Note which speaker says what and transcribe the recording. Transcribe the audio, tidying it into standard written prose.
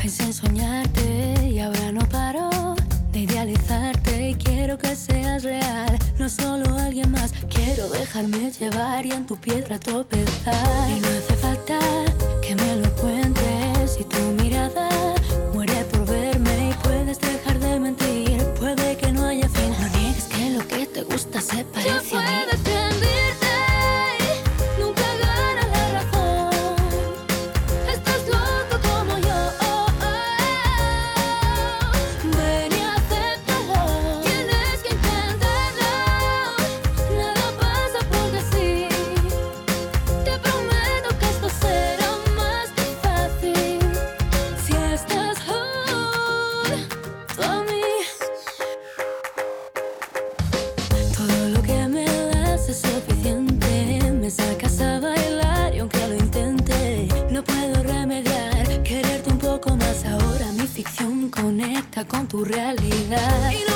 Speaker 1: Pensé en soñarte y ahora no paro de idealizarte y quiero que seas real, no solo alguien más. Quiero dejarme llevar y en tu piedra tropezar. Y no hace falta que me lo cuentes, si tu mirada muere por verme y puedes dejar de mentir. Puede que no haya fin, no niegues que lo que te gusta se parece a mí.
Speaker 2: Puedes rendirte, nunca ganas la razón. Estás loco como yo. Ven y acéptalo, tienes que intentarlo. Nada pasa porque sí. Te prometo que esto será más que fácil si estás junto a mí. Todo lo que me das es suficiente. Me sacas a bailar y aunque lo intente, no puedo remediar quererte un poco más ahora. Mi ficción conecta con tu realidad y no